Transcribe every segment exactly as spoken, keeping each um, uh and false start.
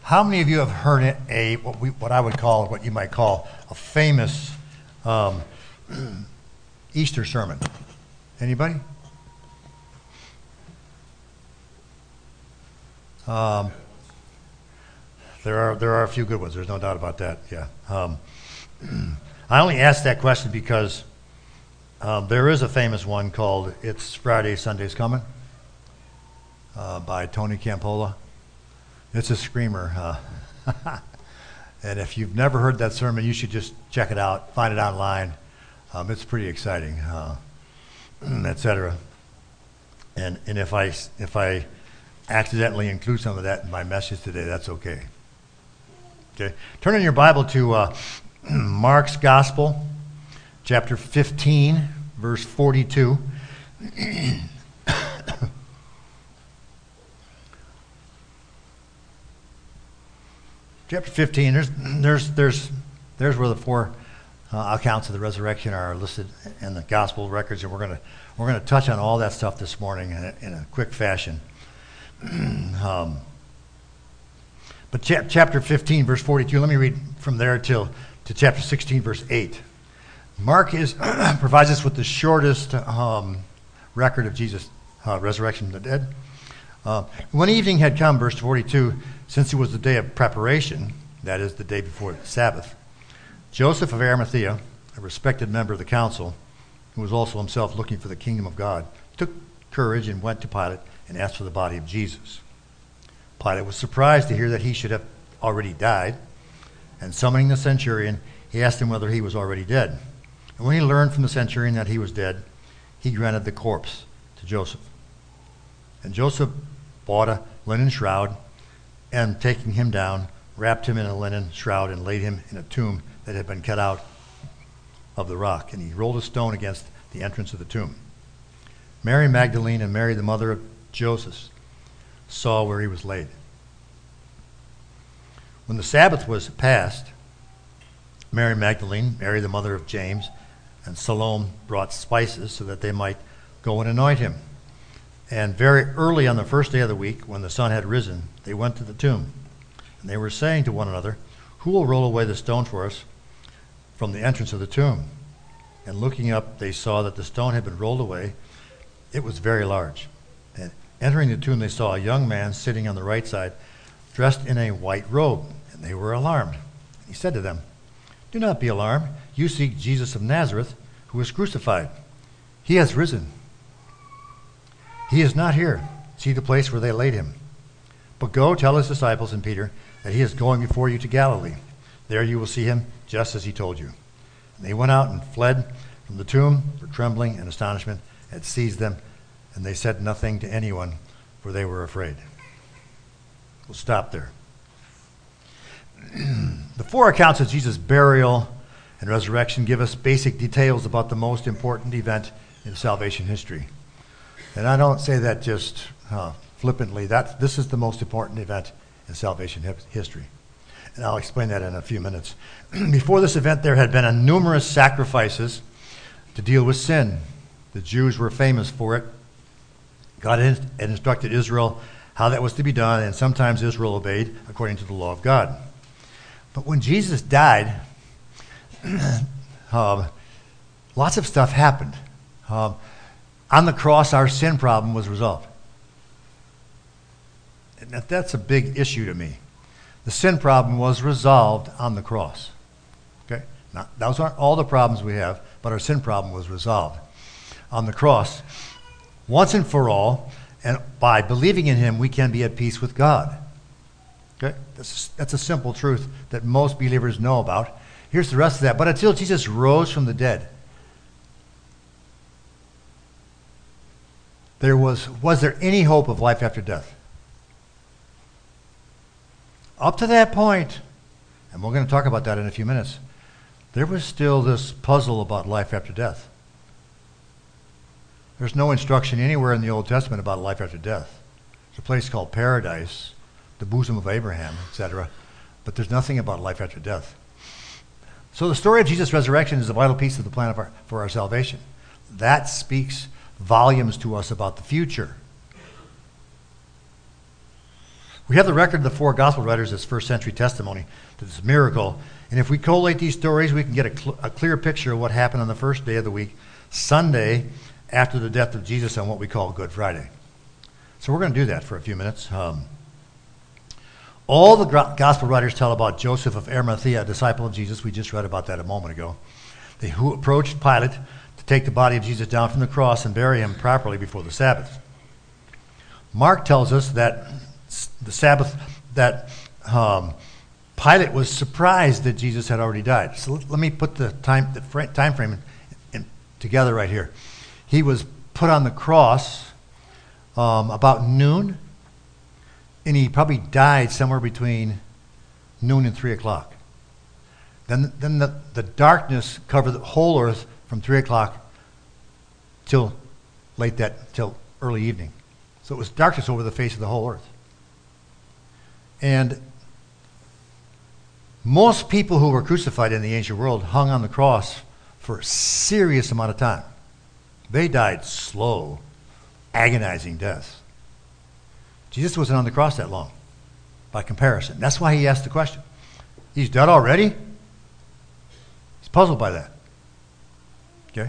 How many of you have heard it, a what we what I would call what you might call a famous um, Easter sermon? Anybody? Um, there are there are a few good ones. There's no doubt about that. Yeah. Um, I only asked that question because um, there is a famous one called "It's Friday, Sunday's Coming" uh, by Tony Campola. It's a screamer. Uh, and if you've never heard that sermon, you should just check it out, find it online. Um, it's pretty exciting, uh, et cetera. And and if I if I accidentally include some of that in my message today, that's okay. Okay. Turn in your Bible to uh, Mark's Gospel, chapter fifteen, verse forty-two. Chapter fifteen, there's there's there's there's where the four uh, accounts of the resurrection are listed in the gospel records, and we're gonna we're gonna touch on all that stuff this morning in a, in a quick fashion. um, but cha- chapter fifteen, verse forty-two. Let me read from there till to chapter sixteen, verse eight. Mark is provides us with the shortest um, record of Jesus' uh, resurrection from the dead. Uh, when evening had come, verse forty-two, since it was the day of preparation, that is, the day before the Sabbath, Joseph of Arimathea, a respected member of the council, who was also himself looking for the kingdom of God, took courage and went to Pilate and asked for the body of Jesus. Pilate was surprised to hear that he should have already died, and summoning the centurion, he asked him whether he was already dead. And when he learned from the centurion that he was dead, he granted the corpse to Joseph. And Joseph bought a linen shroud, and taking him down, wrapped him in a linen shroud and laid him in a tomb that had been cut out of the rock. And he rolled a stone against the entrance of the tomb. Mary Magdalene and Mary, the mother of Joseph, saw where he was laid. When the Sabbath was past, Mary Magdalene, Mary, the mother of James, and Salome brought spices so that they might go and anoint him. And very early on the first day of the week, when the sun had risen, they went to the tomb. And they were saying to one another, "Who will roll away the stone for us from the entrance of the tomb?" And looking up, they saw that the stone had been rolled away. It was very large. And entering the tomb, they saw a young man sitting on the right side, dressed in a white robe. And they were alarmed. He said to them, "Do not be alarmed. You seek Jesus of Nazareth, who was crucified. He has risen. He is not here. See the place where they laid him. But go tell his disciples and Peter that he is going before you to Galilee. There you will see him, just as he told you." And they went out and fled from the tomb, for trembling and astonishment had seized them, and they said nothing to anyone, for they were afraid. We'll stop there. The four accounts of Jesus' burial and resurrection give us basic details about the most important event in salvation history. And I don't say that just uh, flippantly. That this is the most important event in salvation hip- history. And I'll explain that in a few minutes. Before this event, there had been a numerous sacrifices to deal with sin. The Jews were famous for it. God had instructed Israel how that was to be done, and sometimes Israel obeyed according to the law of God. But when Jesus died, um, lots of stuff happened. Um, On the cross, our sin problem was resolved. And that, that's a big issue to me. The sin problem was resolved on the cross. Okay? Now, those aren't all the problems we have, but our sin problem was resolved on the cross. Once and for all, and by believing in him, we can be at peace with God. Okay? That's, that's a simple truth that most believers know about. Here's the rest of that. But until Jesus rose from the dead, There was, was there any hope of life after death? Up to that point, and we're going to talk about that in a few minutes, there was still this puzzle about life after death. There's no instruction anywhere in the Old Testament about life after death. There's a place called paradise, the bosom of Abraham, et cetera, but there's nothing about life after death. So the story of Jesus' resurrection is a vital piece of the plan of our, for our salvation. That speaks volumes to us about the future. We have the record of the four gospel writers as first century testimony to this miracle. And if we collate these stories, we can get a, cl- a clear picture of what happened on the first day of the week, Sunday, after the death of Jesus on what we call Good Friday. So we're going to do that for a few minutes. Um, all the gro- gospel writers tell about Joseph of Arimathea, a disciple of Jesus. We just read about that a moment ago. They who approached Pilate to take the body of Jesus down from the cross and bury him properly before the Sabbath. Mark tells us that the Sabbath, that um, Pilate was surprised that Jesus had already died. So let, let me put the time the fr- time frame in, in, together right here. He was put on the cross um, about noon, and he probably died somewhere between noon and three o'clock. Then, then the, the darkness covered the whole earth from three o'clock till late that till early evening. So it was darkness over the face of the whole earth. And most people who were crucified in the ancient world hung on the cross for a serious amount of time. They died slow, agonizing deaths. Jesus wasn't on the cross that long, by comparison. That's why he asked the question. He's dead already? He's puzzled by that. Okay?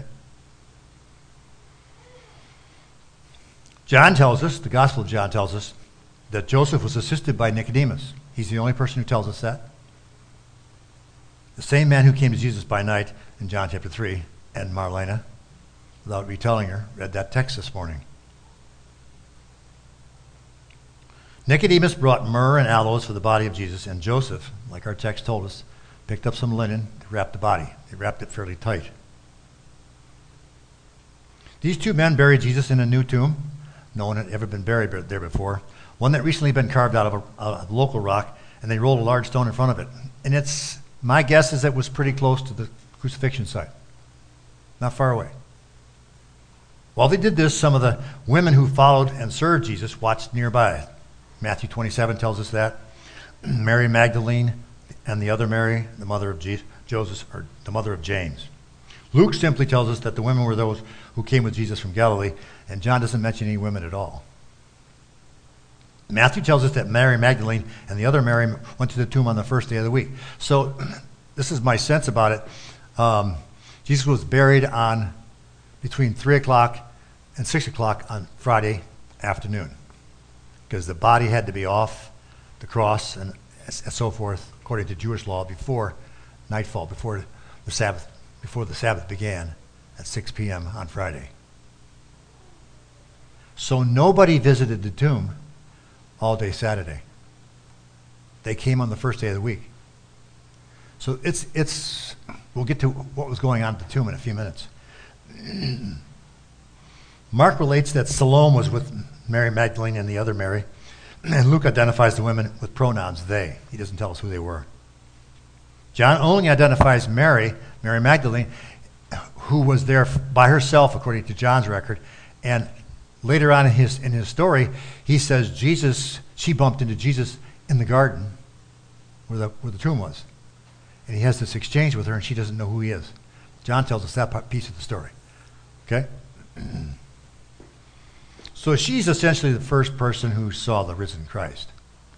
John tells us, the Gospel of John tells us, that Joseph was assisted by Nicodemus. He's the only person who tells us that. The same man who came to Jesus by night in John chapter three, and Marlena, without retelling her, read that text this morning. Nicodemus brought myrrh and aloes for the body of Jesus, and Joseph, like our text told us, picked up some linen to wrap the body. They wrapped it fairly tight. These two men buried Jesus in a new tomb. No one had ever been buried there before. One that recently been carved out of a, a local rock, and they rolled a large stone in front of it. And it's, my guess is it was pretty close to the crucifixion site. Not far away. While they did this, some of the women who followed and served Jesus watched nearby. Matthew twenty-seven tells us that. Mary Magdalene and the other Mary, the mother of Jesus, Joseph, or the mother of James. Luke simply tells us that the women were those who came with Jesus from Galilee, and John doesn't mention any women at all. Matthew tells us that Mary Magdalene and the other Mary went to the tomb on the first day of the week. So this is my sense about it. Um, Jesus was buried on between three o'clock and six o'clock on Friday afternoon, because the body had to be off the cross and, and so forth, according to Jewish law, before nightfall, before the Sabbath, before the Sabbath began at six p.m. on Friday. So nobody visited the tomb all day Saturday. They came on the first day of the week. So it's, it's, we'll get to what was going on at the tomb in a few minutes. Mark relates that Salome was with Mary Magdalene and the other Mary, and Luke identifies the women with pronouns they. He doesn't tell us who they were. John only identifies Mary, Mary Magdalene, who was there by herself according to John's record, and later on in his in his story, he says Jesus, she bumped into Jesus in the garden where the where the tomb was. And he has this exchange with her, and she doesn't know who he is. John tells us that piece of the story. Okay? So she's essentially the first person who saw the risen Christ.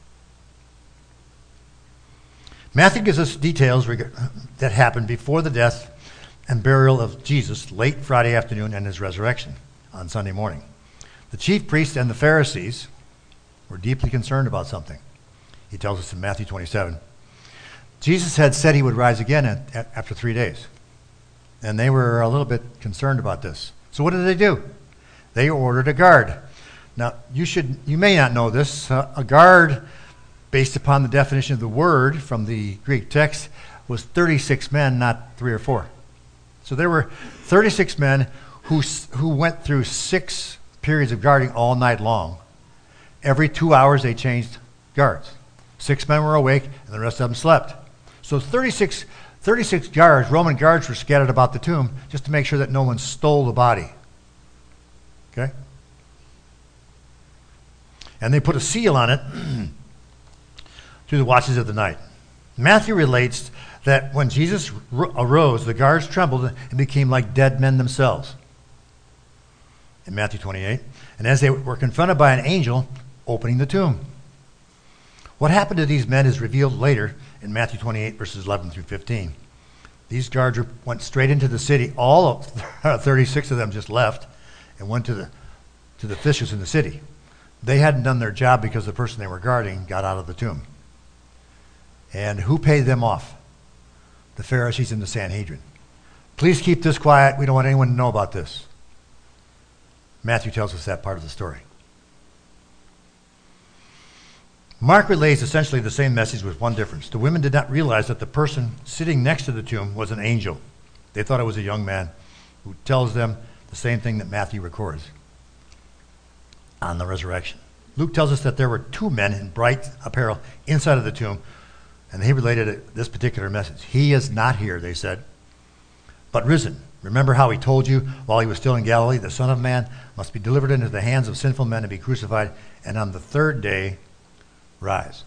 Matthew gives us details that happened before the death and burial of Jesus late Friday afternoon and his resurrection on Sunday morning. The chief priests and the Pharisees were deeply concerned about something. He tells us in Matthew twenty-seven. Jesus had said he would rise again at, at, after three days. And they were a little bit concerned about this. So what did they do? They ordered a guard. Now, you should, you may not know this. Uh, a guard, based upon the definition of the word from the Greek text, was thirty-six men, not three or four. So there were thirty-six men who who went through six periods of guarding all night long. Every two hours they changed guards. Six men were awake and the rest of them slept. So thirty-six, thirty-six guards, Roman guards, were scattered about the tomb just to make sure that no one stole the body. Okay? And they put a seal on it through the watches of the night. Matthew relates that when Jesus arose, the guards trembled and became like dead men themselves. In Matthew twenty-eight, and as they were confronted by an angel opening the tomb. What happened to these men is revealed later in Matthew twenty-eight, verses eleven through fifteen. These guards went straight into the city. All of thirty-six of them just left and went to the to the officials in the city. They hadn't done their job because the person they were guarding got out of the tomb. And who paid them off? The Pharisees and the Sanhedrin. Please keep this quiet. We don't want anyone to know about this. Matthew tells us that part of the story. Mark relays essentially the same message with one difference. The women did not realize that the person sitting next to the tomb was an angel. They thought it was a young man who tells them the same thing that Matthew records on the resurrection. Luke tells us that there were two men in bright apparel inside of the tomb, and they related this particular message. He is not here, they said, but risen. Remember how he told you while he was still in Galilee, the Son of Man must be delivered into the hands of sinful men and be crucified, and on the third day rise.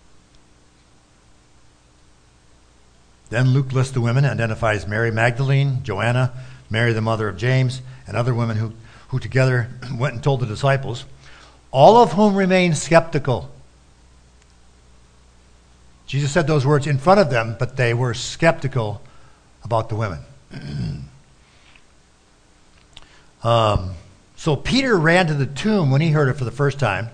Then Luke lists the women, identifies Mary Magdalene, Joanna, Mary the mother of James, and other women who, who together went and told the disciples, all of whom remained skeptical. Jesus said those words in front of them, but they were skeptical about the women. um, so Peter ran to the tomb when he heard it for the first time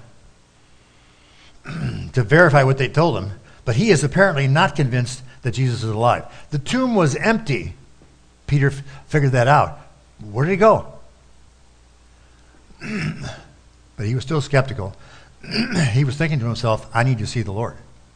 to verify what they told him, but he is apparently not convinced that Jesus is alive. The tomb was empty. Peter f- figured that out. Where did he go? But he was still skeptical. He was thinking to himself, I need to see the Lord.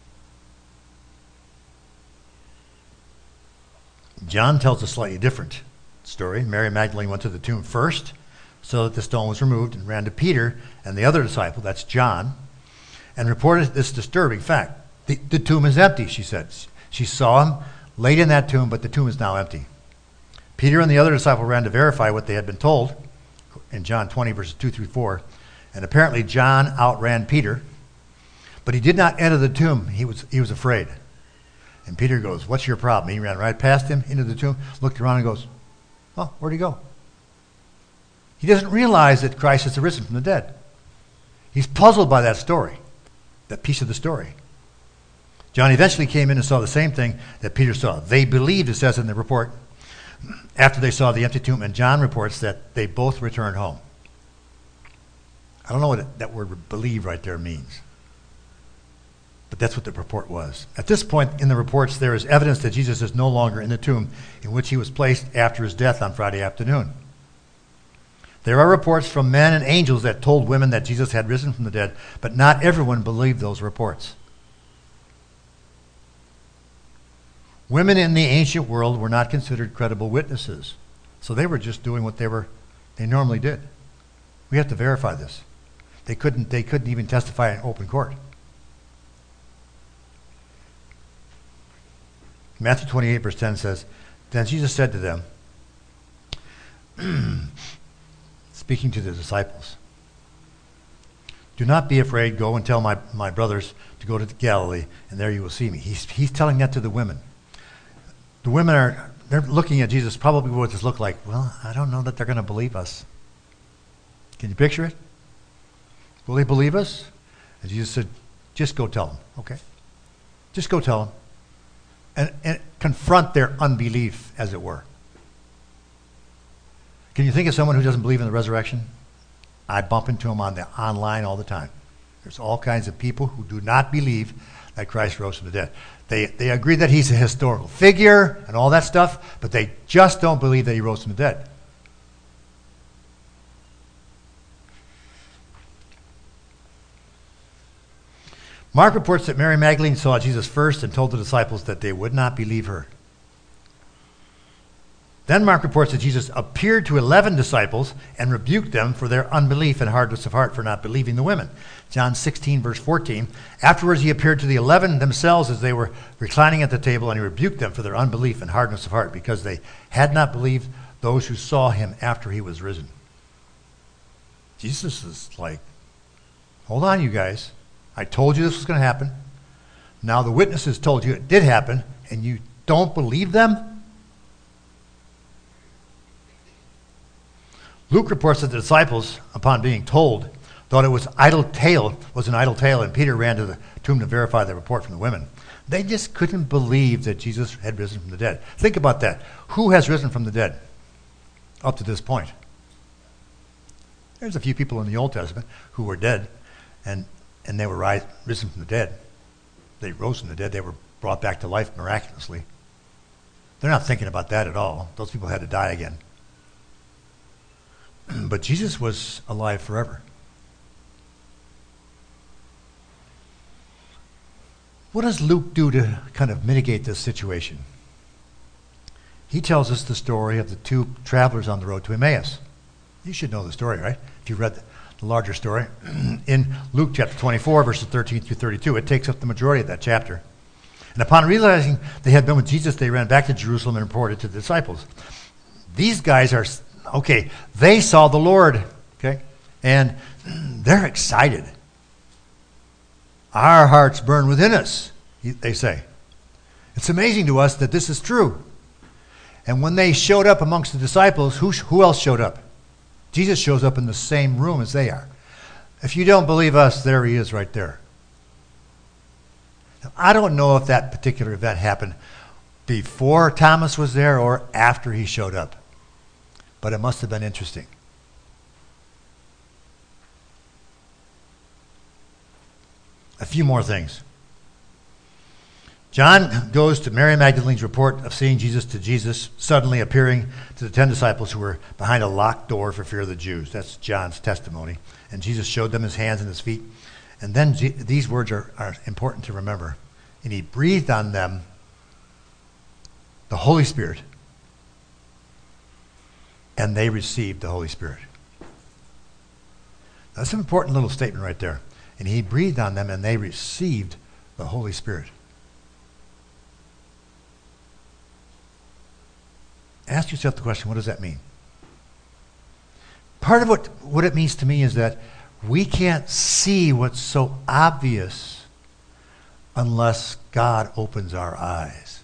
John tells a slightly different story. Mary Magdalene went to the tomb first so that the stone was removed and ran to Peter and the other disciple, that's John, and reported this disturbing fact. The, the tomb is empty, she said. She saw him laid in that tomb, but the tomb is now empty. Peter and the other disciple ran to verify what they had been told in John twenty, verses two through four. And apparently John outran Peter, but he did not enter the tomb. He was, he was afraid. And Peter goes, what's your problem? He ran right past him into the tomb, looked around and goes, oh, where'd he go? He doesn't realize that Christ has arisen from the dead. He's puzzled by that story, that piece of the story. John eventually came in and saw the same thing that Peter saw. They believed, it says in the report, after they saw the empty tomb, and John reports that they both returned home. I don't know what that word believe right there means, but that's what the report was. At this point in the reports, there is evidence that Jesus is no longer in the tomb in which he was placed after his death on Friday afternoon. There are reports from men and angels that told women that Jesus had risen from the dead, but not everyone believed those reports. Women in the ancient world were not considered credible witnesses, so they were just doing what they were they normally did. We have to verify this. They couldn't they couldn't even testify in open court. Matthew twenty-eight, verse ten says, then Jesus said to them, speaking to the disciples, do not be afraid. Go and tell my, my brothers to go to Galilee, and there you will see me. He's, he's telling that to the women. The women are, they're looking at Jesus, probably what this look like. Well, I don't know that they're going to believe us. Can you picture it? Will they believe us? And Jesus said, just go tell them, okay? Just go tell them. And, and confront their unbelief, as it were. Can you think of someone who doesn't believe in the resurrection? I bump into them on the online all the time. There's all kinds of people who do not believe that Christ rose from the dead. They, they agree that he's a historical figure and all that stuff, but they just don't believe that he rose from the dead. Mark reports that Mary Magdalene saw Jesus first and told the disciples that they would not believe her. Then Mark reports that Jesus appeared to eleven disciples and rebuked them for their unbelief and hardness of heart for not believing the women. John sixteen, verse fourteen. Afterwards he appeared to the eleven themselves as they were reclining at the table, and he rebuked them for their unbelief and hardness of heart because they had not believed those who saw him after he was risen. Jesus is like, hold on, you guys. I told you this was going to happen. Now the witnesses told you it did happen, and you don't believe them? Luke reports that the disciples, upon being told, thought it was idle tale, was an idle tale, and Peter ran to the tomb to verify the report from the women. They just couldn't believe that Jesus had risen from the dead. Think about that. Who has risen from the dead up to this point? There's a few people in the Old Testament who were dead, and, and they were rise, risen from the dead. They rose from the dead. They were brought back to life miraculously. They're not thinking about that at all. Those people had to die again. But Jesus was alive forever. What does Luke do to kind of mitigate this situation? He tells us the story of the two travelers on the road to Emmaus. You should know the story, right? If you read the, the larger story. In Luke chapter twenty-four, verses thirteen through thirty-two, it takes up the majority of that chapter. And upon realizing they had been with Jesus, they ran back to Jerusalem and reported to the disciples. These guys are, okay, they saw the Lord, okay? And they're excited. Our hearts burn within us, they say. It's amazing to us that this is true. And when they showed up amongst the disciples, who, who else showed up? Jesus shows up in the same room as they are. If you don't believe us, there he is right there. Now, I don't know if that particular event happened before Thomas was there or after he showed up. But it must have been interesting. A few more things. John goes to Mary Magdalene's report of seeing Jesus to Jesus suddenly appearing to the ten disciples who were behind a locked door for fear of the Jews. That's John's testimony. And Jesus showed them his hands and his feet. And then G- these words are, are important to remember. And he breathed on them the Holy Spirit. And they received the Holy Spirit. That's an important little statement right there. And he breathed on them and they received the Holy Spirit. Ask yourself the question, what does that mean? Part of what, what it means to me is that we can't see what's so obvious unless God opens our eyes.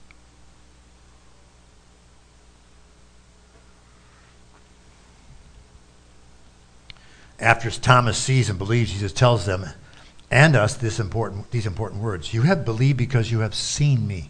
After Thomas sees and believes, Jesus tells them and us this important, these important words. You have believed because you have seen me.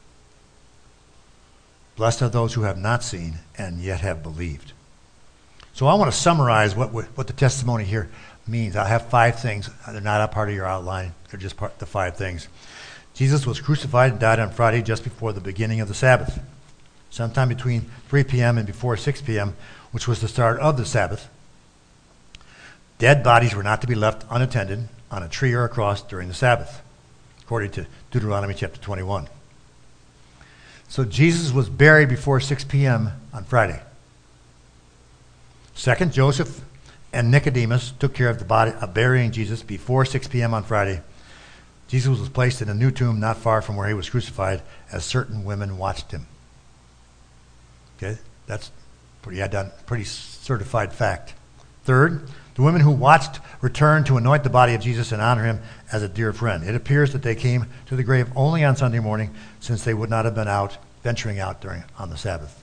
Blessed are those who have not seen and yet have believed. So I want to summarize what what the testimony here means. I have five things. They're not a part of your outline. They're just part of the five things. Jesus was crucified and died on Friday just before the beginning of the Sabbath, sometime between three p.m. and before six p.m., which was the start of the Sabbath. Dead bodies were not to be left unattended on a tree or a cross during the Sabbath, according to Deuteronomy chapter twenty-one. So Jesus was buried before six p.m. on Friday. Second, Joseph and Nicodemus took care of the body of burying Jesus before six p.m. on Friday. Jesus was placed in a new tomb not far from where he was crucified, as certain women watched him. Okay, that's pretty done, pretty certified fact. Third, the women who watched returned to anoint the body of Jesus and honor him as a dear friend. It appears that they came to the grave only on Sunday morning, since they would not have been out, venturing out during on the Sabbath.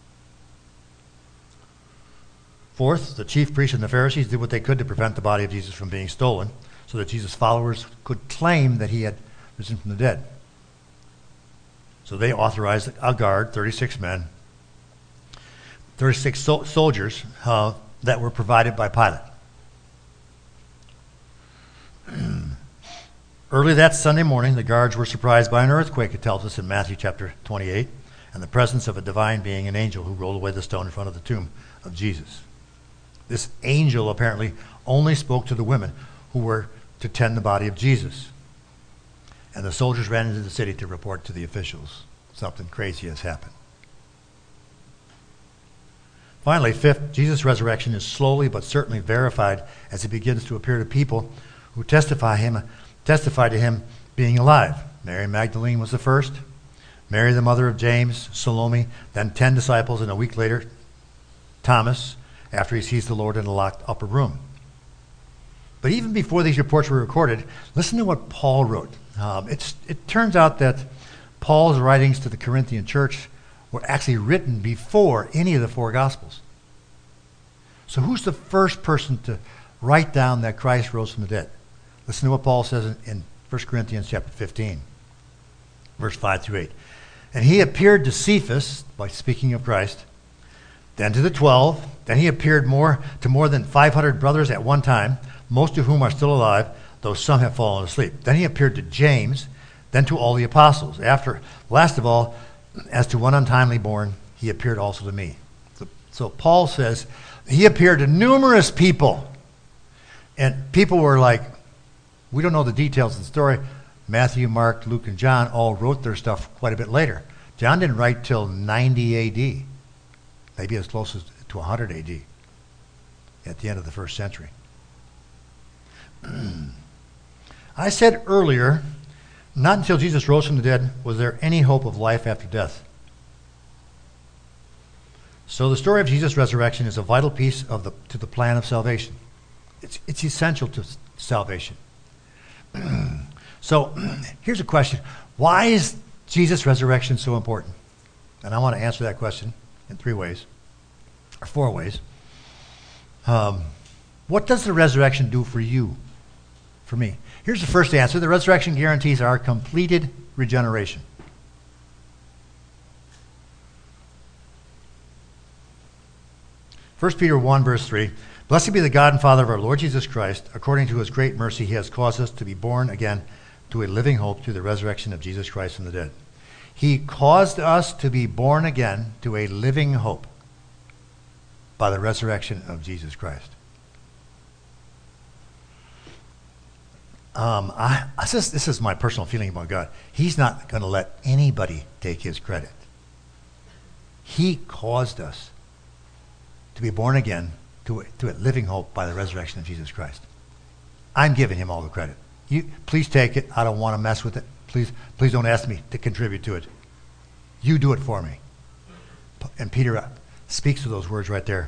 Fourth, the chief priests and the Pharisees did what they could to prevent the body of Jesus from being stolen, so that Jesus' followers could claim that he had risen from the dead. So they authorized a guard, thirty-six men, thirty-six so- soldiers uh, that were provided by Pilate. Early that Sunday morning, the guards were surprised by an earthquake, it tells us in Matthew chapter twenty-eight, and the presence of a divine being, an angel, who rolled away the stone in front of the tomb of Jesus. This angel apparently only spoke to the women who were to tend the body of Jesus. And the soldiers ran into the city to report to the officials. Something crazy has happened. Finally, fifth, Jesus' resurrection is slowly but certainly verified as he begins to appear to people who testify him, testify to him being alive. Mary Magdalene was the first. Mary, the mother of James, Salome, then ten disciples, and a week later, Thomas, after he sees the Lord in a locked upper room. But even before these reports were recorded, listen to what Paul wrote. Um, it's, it turns out that Paul's writings to the Corinthian church were actually written before any of the four Gospels. So who's the first person to write down that Christ rose from the dead. Listen to what Paul says in, in First Corinthians chapter fifteen, verse five through eight. And he appeared to Cephas, by speaking of Christ, then to the twelve, then he appeared more to more than five hundred brothers at one time, most of whom are still alive, though some have fallen asleep. Then he appeared to James, then to all the apostles. After, last of all, as to one untimely born, he appeared also to me. So, so Paul says he appeared to numerous people. And people were like, we don't know the details of the story. Matthew, Mark, Luke, and John all wrote their stuff quite a bit later. John didn't write till ninety A D, maybe as close as to one hundred A D, at the end of the first century. I said earlier, not until Jesus rose from the dead was there any hope of life after death. So the story of Jesus' resurrection is a vital piece of the, to the plan of salvation. It's, it's essential to salvation. So here's a question. Why is Jesus' resurrection so important? And I want to answer that question in three ways, or four ways. Um, what does the resurrection do for you, for me? Here's the first answer. The resurrection guarantees our completed regeneration. First Peter one, verse three. Blessed be the God and Father of our Lord Jesus Christ. According to his great mercy, he has caused us to be born again to a living hope through the resurrection of Jesus Christ from the dead. He caused us to be born again to a living hope by the resurrection of Jesus Christ. Um, I, I just, this is my personal feeling about God. He's not going to let anybody take his credit. He caused us to be born again to a, to a living hope by the resurrection of Jesus Christ. I'm giving him all the credit. You, please take it. I don't want to mess with it. Please, please don't ask me to contribute to it. You do it for me. And Peter speaks to those words right there.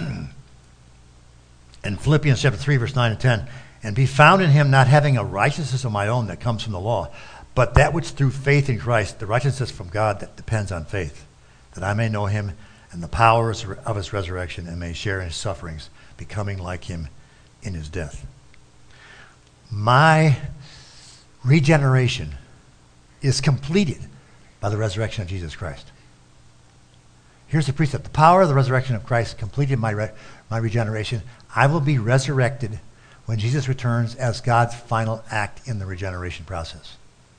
In Philippians chapter three, verse nine and ten, and be found in him, not having a righteousness of my own that comes from the law, but that which through faith in Christ, the righteousness from God that depends on faith, that I may know him and the power of his resurrection and may share in his sufferings, becoming like him in his death. My regeneration is completed by the resurrection of Jesus Christ. Here's the precept. The power of the resurrection of Christ completed my, re- my regeneration. I will be resurrected when Jesus returns as God's final act in the regeneration process.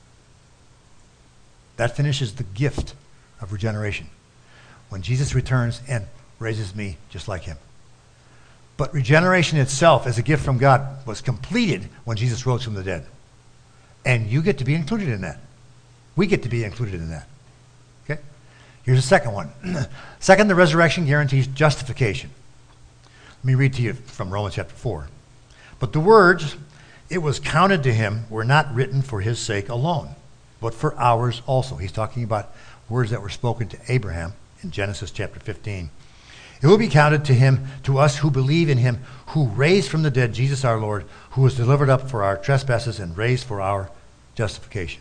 That finishes the gift of regeneration. When Jesus returns and raises me just like him. But regeneration itself as a gift from God was completed when Jesus rose from the dead. And you get to be included in that. We get to be included in that. Okay? Here's the second one. Second, the resurrection guarantees justification. Let me read to you from Romans chapter four. But the words, it was counted to him, were not written for his sake alone, but for ours also. He's talking about words that were spoken to Abraham in Genesis chapter fifteen. It will be counted to him, to us who believe in him, who raised from the dead Jesus our Lord, who was delivered up for our trespasses and raised for our justification.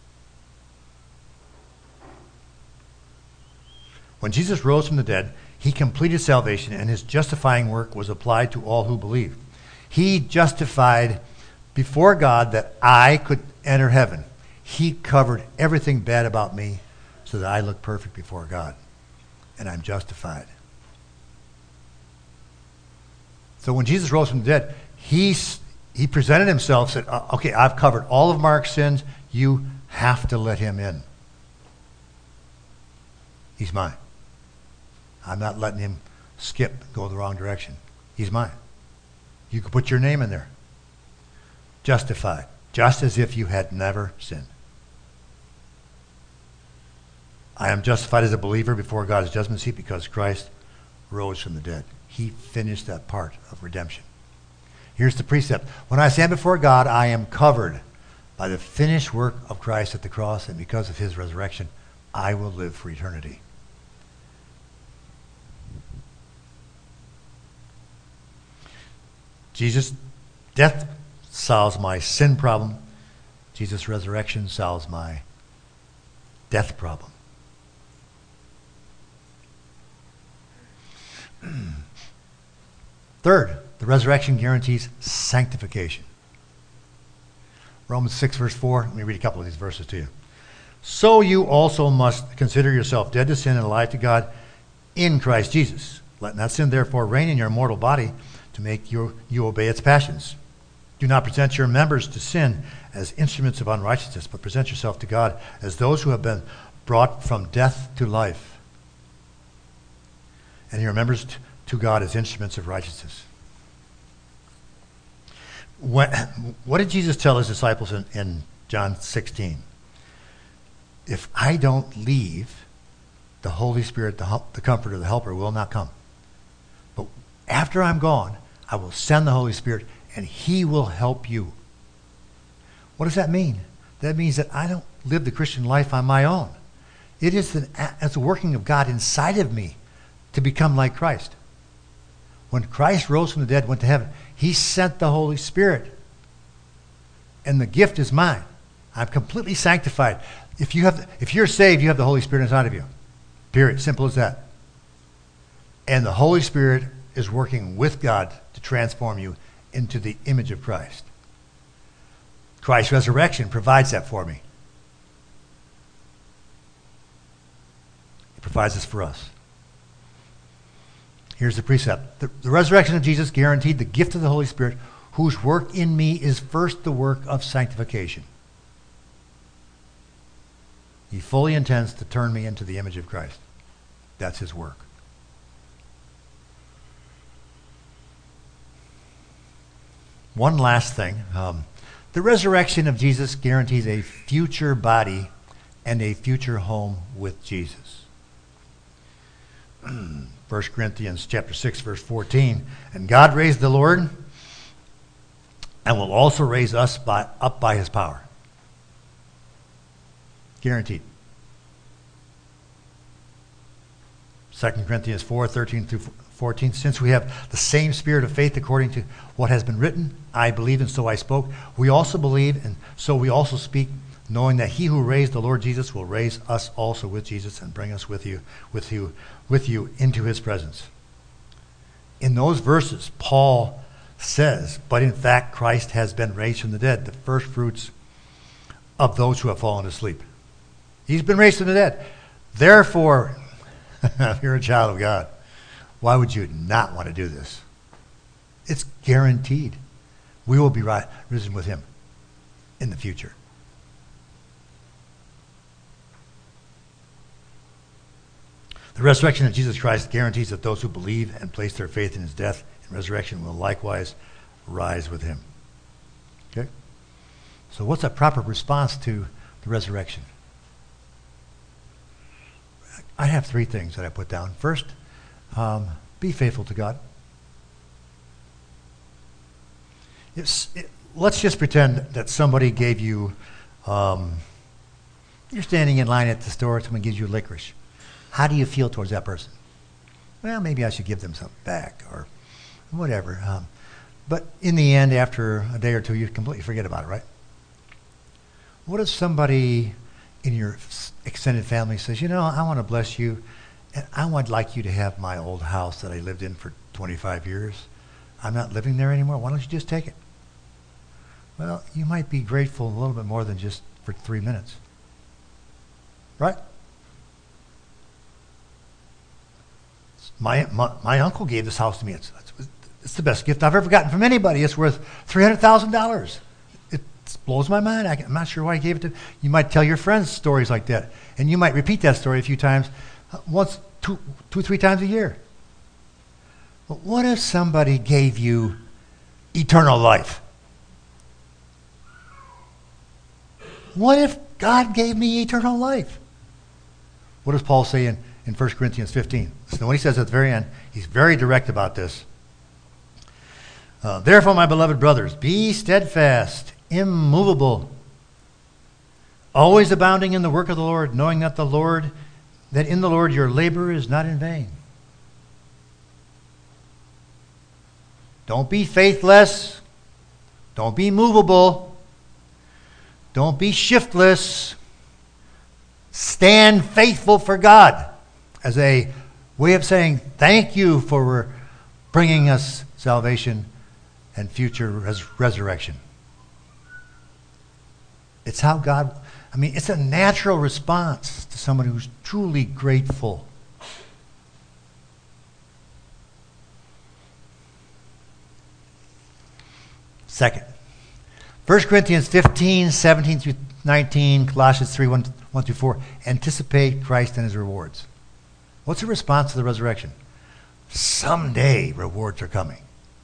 When Jesus rose from the dead, he completed salvation, and his justifying work was applied to all who believe. He justified before God that I could enter heaven. He covered everything bad about me so that I look perfect before God, and I'm justified. So when Jesus rose from the dead, he, he presented himself, said, okay, I've covered all of Mark's sins. You have to let him in. He's mine. I'm not letting him skip, go the wrong direction. He's mine. You can put your name in there. Justified, just as if you had never sinned. I am justified as a believer before God's judgment seat because Christ rose from the dead. He finished that part of redemption. Here's the precept. When I stand before God, I am covered by the finished work of Christ at the cross, and because of his resurrection, I will live for eternity. Jesus' death solves my sin problem. Jesus' resurrection solves my death problem. Third, the resurrection guarantees sanctification. Romans six, verse four. Let me read a couple of these verses to you. So you also must consider yourself dead to sin and alive to God in Christ Jesus. Let not sin therefore reign in your mortal body to make you, you obey its passions. Do not present your members to sin as instruments of unrighteousness, but present yourself to God as those who have been brought from death to life, and your members to God as instruments of righteousness. When, what did Jesus tell his disciples in, in John sixteen? If I don't leave, the Holy Spirit, the, the Comforter, the Helper, will not come. But after I'm gone, I will send the Holy Spirit, and he will help you. What does that mean? That means that I don't live the Christian life on my own. It is an, it's a working of God inside of me to become like Christ. When Christ rose from the dead, went to heaven, he sent the Holy Spirit. And the gift is mine. I'm completely sanctified. If you have, if you're saved, you have the Holy Spirit inside of you. Period. Simple as that. And the Holy Spirit is working with God to transform you into the image of Christ. Christ's resurrection provides that for me. He provides this for us. Here's the precept. The, the resurrection of Jesus guaranteed the gift of the Holy Spirit, whose work in me is first the work of sanctification. He fully intends to turn me into the image of Christ. That's his work. One last thing. Um, the resurrection of Jesus guarantees a future body and a future home with Jesus. First Corinthians chapter six, verse fourteen. And God raised the Lord and will also raise us by, up by his power. Guaranteed. Second Corinthians four, thirteen through fourteen. Since we have the same spirit of faith according to what has been written, I believe and so I spoke. We also believe and so we also speak, knowing that he who raised the Lord Jesus will raise us also with Jesus and bring us with you, with you, with you into his presence. In those verses, Paul says, but in fact Christ has been raised from the dead, the first fruits of those who have fallen asleep. He's been raised from the dead. Therefore, if you're a child of God, why would you not want to do this? It's guaranteed. We will be ri- risen with him in the future. The resurrection of Jesus Christ guarantees that those who believe and place their faith in his death and resurrection will likewise rise with him. Okay? So what's a proper response to the resurrection? I have three things that I put down. First, um, be faithful to God. It's, it, let's just pretend that somebody gave you, um, you're standing in line at the store, someone gives you licorice. How do you feel towards that person? Well, maybe I should give them something back or whatever. Um, but in the end, after a day or two, you completely forget about it, right? What if somebody in your extended family says, you know, I want to bless you, and I would like you to have my old house that I lived in for twenty-five years. I'm not living there anymore. Why don't you just take it? Well, you might be grateful a little bit more than just for three minutes. Right? My, my my uncle gave this house to me. It's, it's, it's the best gift I've ever gotten from anybody. It's worth three hundred thousand dollars. It blows my mind. I, I'm not sure why he gave it to me. You might tell your friends stories like that. And you might repeat that story a few times, once, two, two, three times a year. But what if somebody gave you eternal life? What if God gave me eternal life? What does Paul say in, in First Corinthians fifteen? Listen to what he says at the very end. He's very direct about this. Uh, Therefore, my beloved brothers, be steadfast, immovable, always abounding in the work of the Lord, knowing that the Lord, that in the Lord your labor is not in vain. Don't be faithless. Don't be movable. Don't be shiftless. Stand faithful for God as a way of saying thank you for bringing us salvation, and future res- resurrection. It's how God, I mean, it's a natural response to someone who's truly grateful. Second, First Corinthians fifteen, seventeen through nineteen, Colossians three, one, one through four, anticipate Christ and his rewards. What's the response to the resurrection? Someday rewards are coming.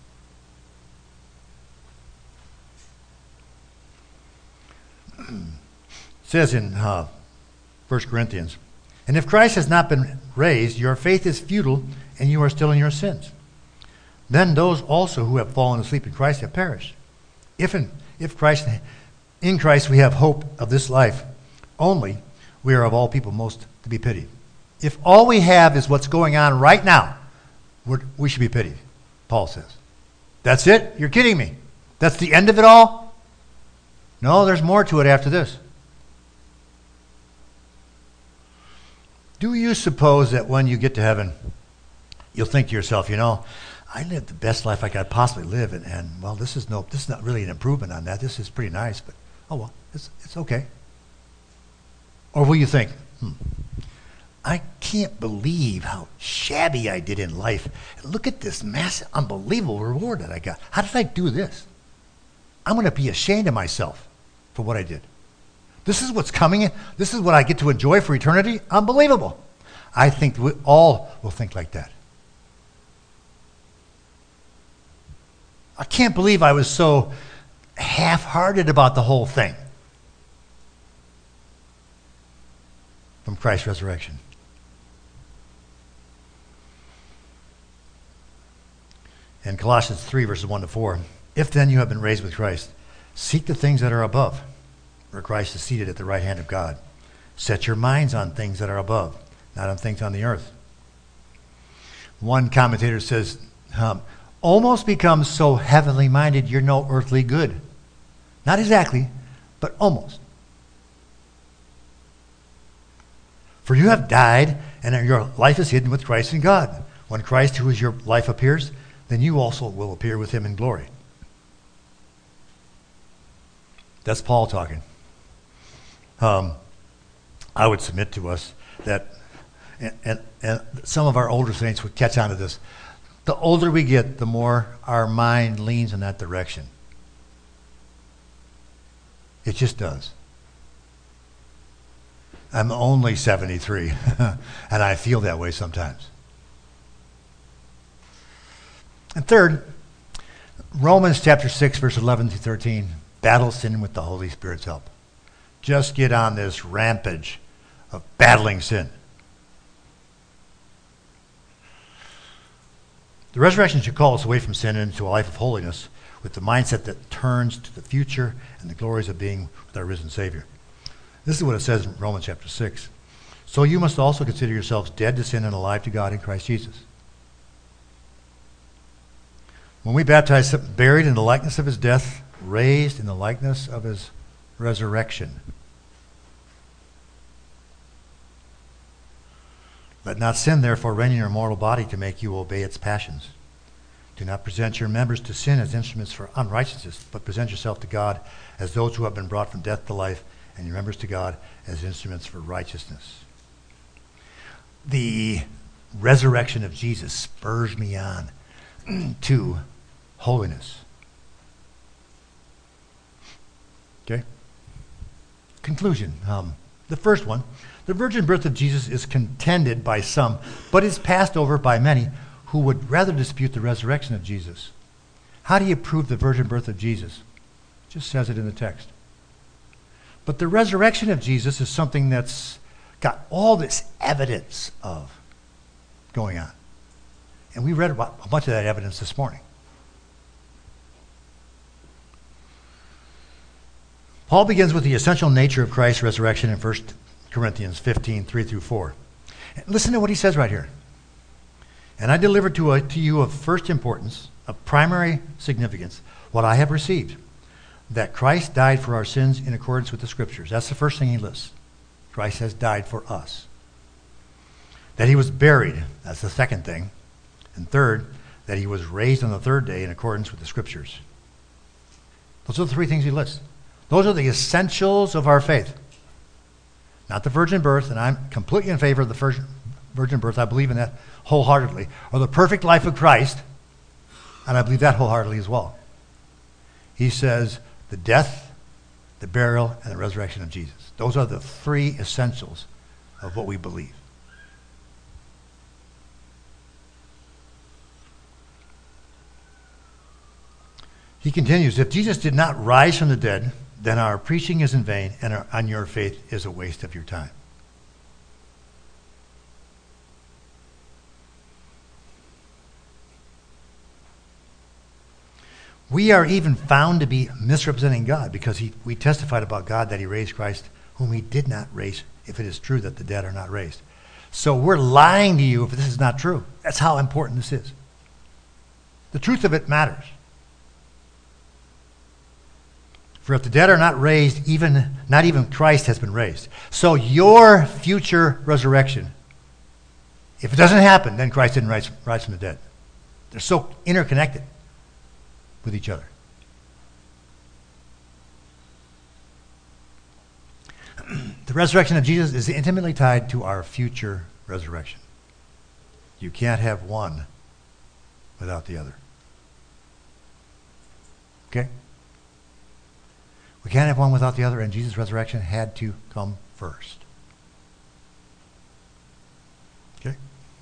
It says in uh, First Corinthians, and if Christ has not been raised, your faith is futile and you are still in your sins. Then those also who have fallen asleep in Christ have perished. If in, if Christ, in Christ we have hope of this life only, we are of all people most to be pitied. If all we have is what's going on right now, we're, we should be pitied, Paul says. That's it? You're kidding me. That's the end of it all? No, there's more to it after this. Do you suppose that when you get to heaven, you'll think to yourself, you know, I lived the best life I could possibly live, and, and well, this is no, this is not really an improvement on that. This is pretty nice, but oh well, it's it's okay. Or will you think, hmm, I can't believe how shabby I did in life. Look at this massive, unbelievable reward that I got. How did I do this? I'm going to be ashamed of myself for what I did. This is what's coming. This is what I get to enjoy for eternity. Unbelievable. I think we all will think like that. I can't believe I was so half-hearted about the whole thing from Christ's resurrection. In Colossians three, verses one to four, if then you have been raised with Christ, seek the things that are above, where Christ is seated at the right hand of God. Set your minds on things that are above, not on things on the earth. One commentator says, um, almost become so heavenly minded you're no earthly good. Not exactly, but almost. For you have died, and your life is hidden with Christ in God. When Christ, who is your life, appears, then you also will appear with him in glory. That's Paul talking. Um, I would submit to us that, and, and, and some of our older saints would catch on to this, the older we get, the more our mind leans in that direction. It just does. I'm only seventy-three, and I feel that way sometimes. And third, Romans chapter six, verse eleven through thirteen, battle sin with the Holy Spirit's help. Just get on this rampage of battling sin. The resurrection should call us away from sin and into a life of holiness with the mindset that turns to the future and the glories of being with our risen Savior. This is what it says in Romans chapter six. So you must also consider yourselves dead to sin and alive to God in Christ Jesus. When we baptize, buried in the likeness of his death, raised in the likeness of his resurrection. Let not sin, therefore, reign in your mortal body to make you obey its passions. Do not present your members to sin as instruments for unrighteousness, but present yourself to God as those who have been brought from death to life, and your members to God as instruments for righteousness. The resurrection of Jesus spurs me on to holiness. Okay? Conclusion. Um, the first one, the virgin birth of Jesus is contended by some, but is passed over by many who would rather dispute the resurrection of Jesus. How do you prove the virgin birth of Jesus? It just says it in the text. But the resurrection of Jesus is something that's got all this evidence of going on. And we read about a bunch of that evidence this morning. Paul begins with the essential nature of Christ's resurrection in First Corinthians fifteen, three through four. And listen to what he says right here. And I delivered to, a, to you of first importance, of primary significance, what I have received, that Christ died for our sins in accordance with the Scriptures. That's the first thing he lists. Christ has died for us. That he was buried. That's the second thing. And third, that he was raised on the third day in accordance with the Scriptures. Those are the three things he lists. Those are the essentials of our faith. Not the virgin birth, and I'm completely in favor of the virgin, virgin birth. I believe in that wholeheartedly. Or the perfect life of Christ, and I believe that wholeheartedly as well. He says the death, the burial, and the resurrection of Jesus. Those are the three essentials of what we believe. He continues, if Jesus did not rise from the dead, then our preaching is in vain, and, our, and your faith is a waste of your time. We are even found to be misrepresenting God because he, we testified about God that he raised Christ, whom he did not raise, if it is true that the dead are not raised. So we're lying to you if this is not true. That's how important this is. The truth of it matters. For if the dead are not raised, even not even Christ has been raised. So your future resurrection, if it doesn't happen, then Christ didn't rise, rise from the dead. They're so interconnected with each other. The resurrection of Jesus is intimately tied to our future resurrection. You can't have one without the other. Okay? We can't have one without the other, and Jesus' resurrection had to come first. Okay?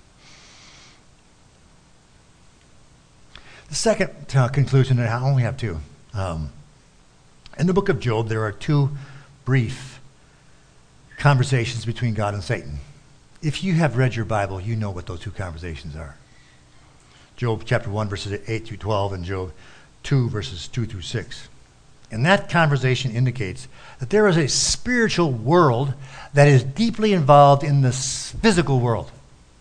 The second uh, conclusion, and I only have two. Um, in the book of Job, there are two brief conversations between God and Satan. If you have read your Bible, you know what those two conversations are. Job chapter one, verses eight through twelve, and Job two, verses two through six. And that conversation indicates that there is a spiritual world that is deeply involved in the physical world.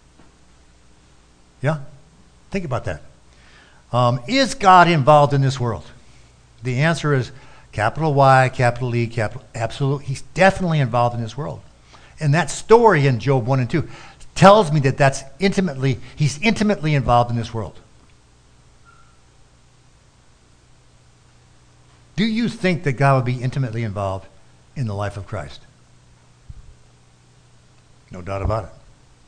Yeah? Think about that. Um, is God involved in this world? The answer is capital Y, capital E, capital absolute. He's definitely involved in this world. And that story in Job one and two tells me that that's intimately, he's intimately involved in this world. Do you think that God would be intimately involved in the life of Christ? No doubt about it.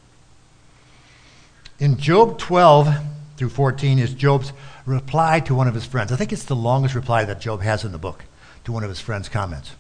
In Job twelve through fourteen is Job's reply to one of his friends. I think it's the longest reply that Job has in the book to one of his friends' comments.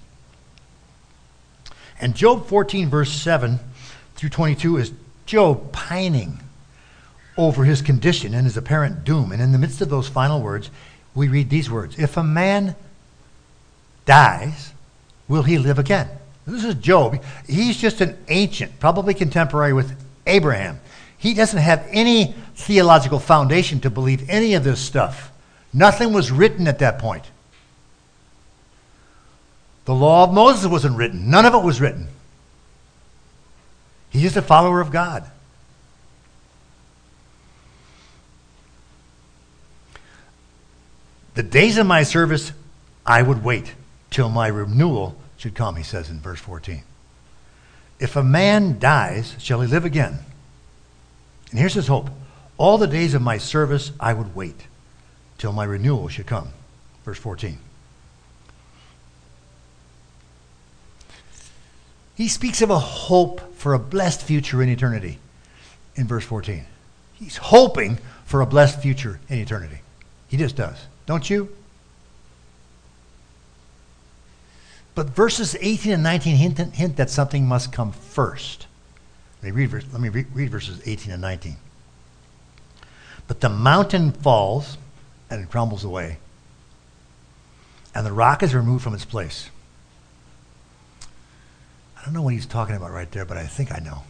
And Job fourteen, verse seven through twenty-two is Job pining over his condition and his apparent doom. And in the midst of those final words, we read these words: if a man dies, will he live again? This is Job. He's just an ancient, probably contemporary with Abraham. He doesn't have any theological foundation to believe any of this stuff. Nothing was written at that point. The law of Moses wasn't written. None of it was written. He's just a follower of God. The days of my service, I would wait till my renewal should come, he says in verse fourteen. If a man dies, shall he live again? And here's his hope. All the days of my service, I would wait till my renewal should come. Verse fourteen. He speaks of a hope for a blessed future in eternity in verse fourteen. He's hoping for a blessed future in eternity. He just does. Don't you? But verses eighteen and nineteen hint, hint that something must come first. Let me, read, let me read, read verses eighteen and nineteen. But the mountain falls and it crumbles away, and the rock is removed from its place. I don't know what he's talking about right there, but I think I know.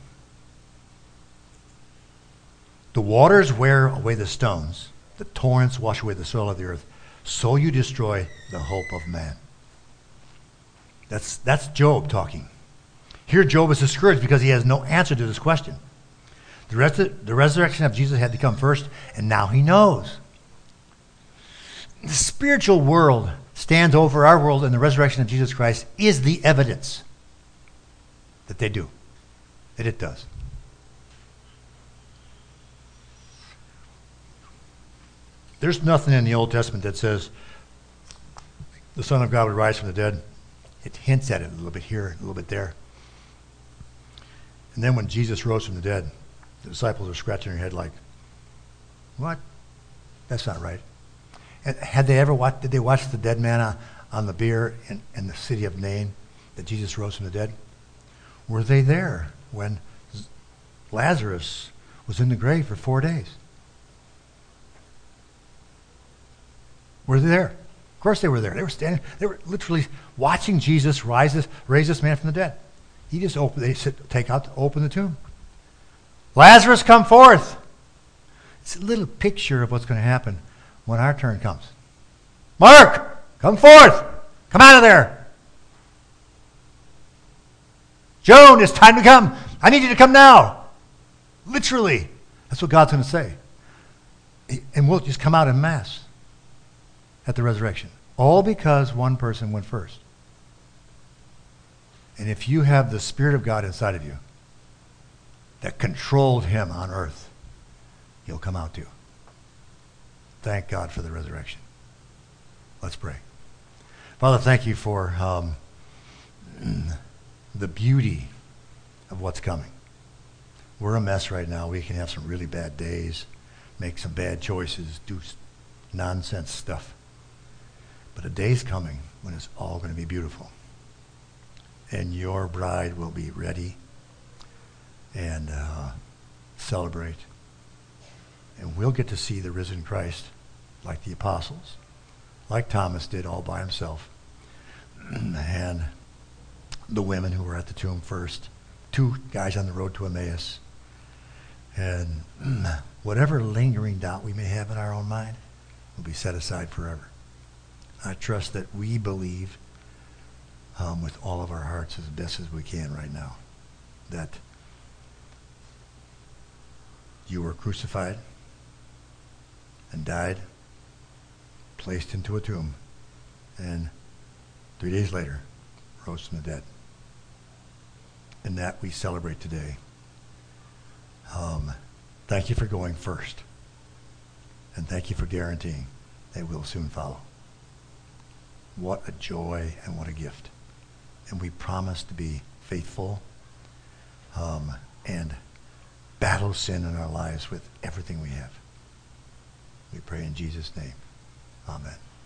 The waters wear away the stones. The torrents wash away the soil of the earth. So you destroy the hope of man. That's, that's Job talking. Here Job is discouraged because he has no answer to this question. The, rest of, the resurrection of Jesus had to come first, and now he knows. The spiritual world stands over our world, and the resurrection of Jesus Christ is the evidence that they do, that it does. There's nothing in the Old Testament that says the Son of God would rise from the dead. It hints at it a little bit here, a little bit there. And then when Jesus rose from the dead, the disciples are scratching their head like, what? That's not right. And had they ever watched, did they watch the dead man on, on the bier in, in the city of Nain that Jesus rose from the dead? Were they there when Lazarus was in the grave for four days? Were they there? Of course they were there. They were standing, they were literally watching Jesus rise this, raise this man from the dead. He just opened, they said, take out, open the tomb. Lazarus, come forth. It's a little picture of what's going to happen when our turn comes. Mark, come forth. Come out of there. Joan, it's time to come. I need you to come now. Literally. That's what God's going to say. And we'll just come out en masse at the resurrection. All because one person went first. And if you have the Spirit of God inside of you that controlled him on earth, he'll come out too. Thank God for the resurrection. Let's pray. Father, thank you for um, the beauty of what's coming. We're a mess right now. We can have some really bad days, make some bad choices, do nonsense stuff. But a day's coming when it's all going to be beautiful. And your bride will be ready and uh, celebrate. And we'll get to see the risen Christ like the apostles, like Thomas did all by himself. And the women who were at the tomb first, two guys on the road to Emmaus. And whatever lingering doubt we may have in our own mind will be set aside forever. I trust that we believe um, with all of our hearts as best as we can right now that you were crucified and died, placed into a tomb, and three days later rose from the dead. And that we celebrate today. Um, thank you for going first. And thank you for guaranteeing that we'll soon follow. What a joy and what a gift. And we promise to be faithful um, and battle sin in our lives with everything we have. We pray in Jesus' name. Amen.